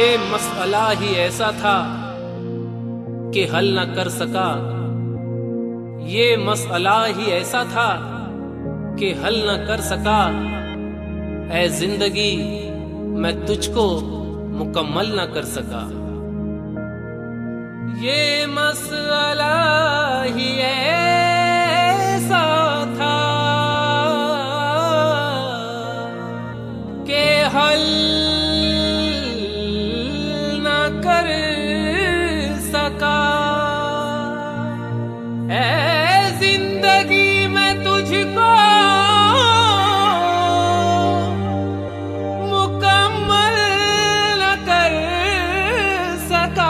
ये मसला ही ऐसा था कि हल न कर सका। ये मसला ही ऐसा था कि हल न कर सका। ऐ जिंदगी मैं तुझको मुकम्मल न कर सका। ये मसला ही ऐसा था कि हल न कर सका। ऐ जिंदगी मैं तुझको मुकम्मल न कर सका।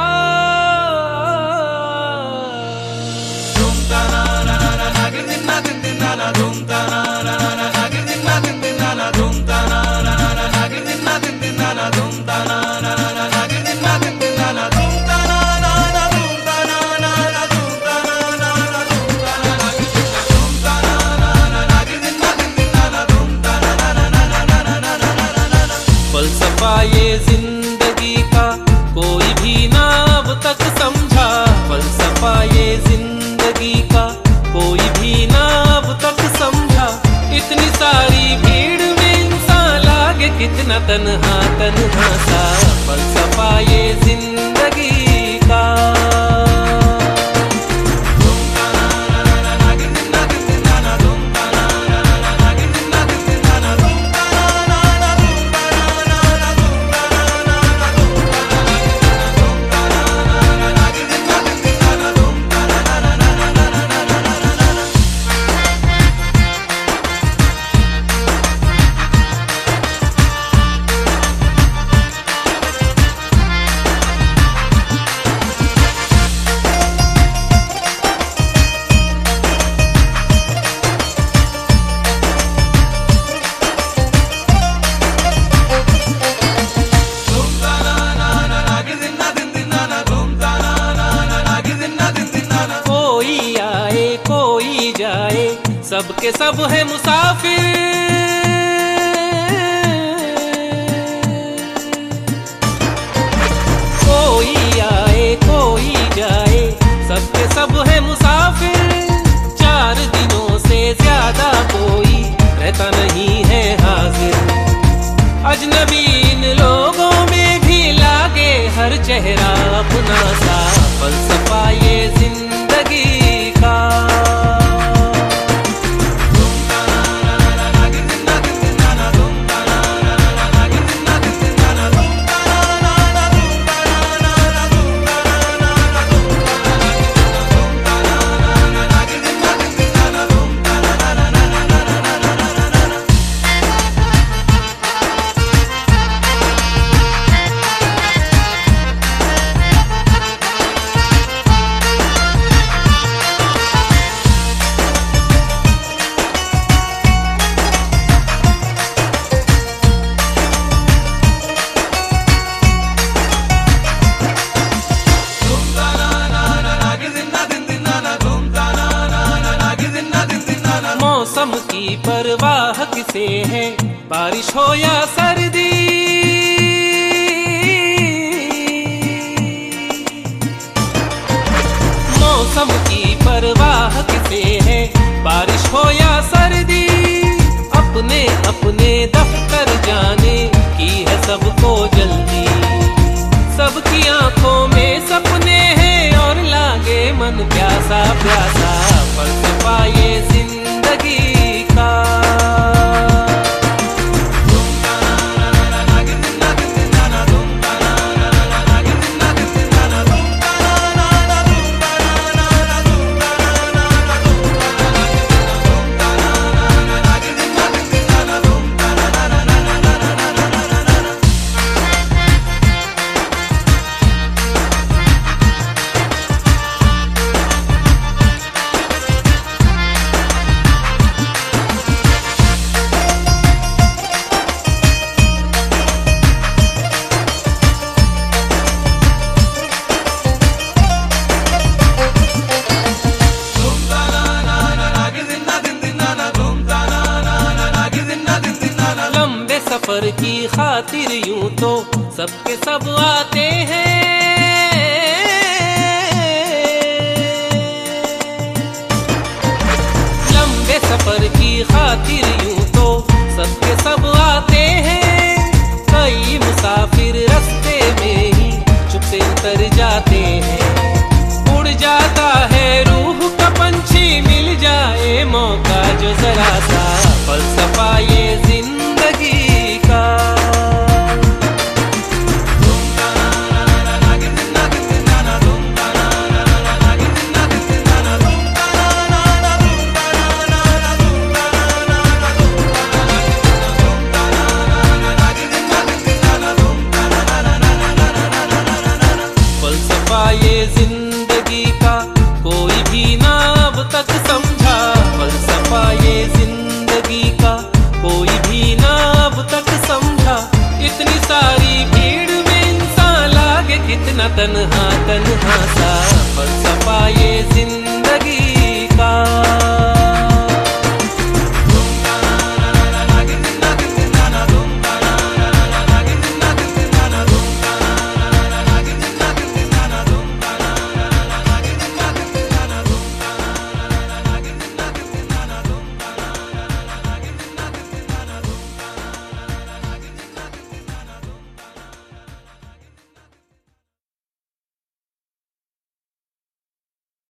फलसफा ये जिंदगी का कोई भी ना अब तक समझा। फलसफा ये जिंदगी का कोई भी ना अब तक समझा। इतनी सारी भीड़ में इंसान लागे कितना तन्हा तन्हा सा। फलसफा ये जिंदगी का। सबके सब है मुसाफिर। कोई आए कोई जाए सबके सब है मुसाफिर। 4 दिनों से ज्यादा कोई रहता नहीं है हाजिर। अजनबी इन लोगों में भी लागे हर चेहरा अपना सा। फलसफा ये जिंदगी का। मौसम की परवाह किसे है, बारिश हो या सर्दी। मौसम की परवाह किसे है, बारिश हो या सर्दी। अपने अपने दफ्तर जाने की है सबको जल्दी। सबकी आंखों में सपने हैं और लागे मन प्यासा प्यासा। फलसफा ये जिंदगी का। सफर की खातिर यूं तो सबके सब आते हैं। लंबे सफर की खातिर यूं तो सबके सब आते हैं। कई मुसाफिर रास्ते में ही चुप से उतर जाते हैं। उड़ जाता है रूह का पंछी, मिल जाए मौका जो जरा सा, फलसफा ये जिंदगी का। फलसफा ये जिंदगी का कोई भी ना अब तक समझा। फलसफा ये जिंदगी का कोई भी ना अब तक समझा। इतनी सारी भीड़ में इंसान लागे कितना तन्हा तन्हा सा, फलसफा ये जिंदगी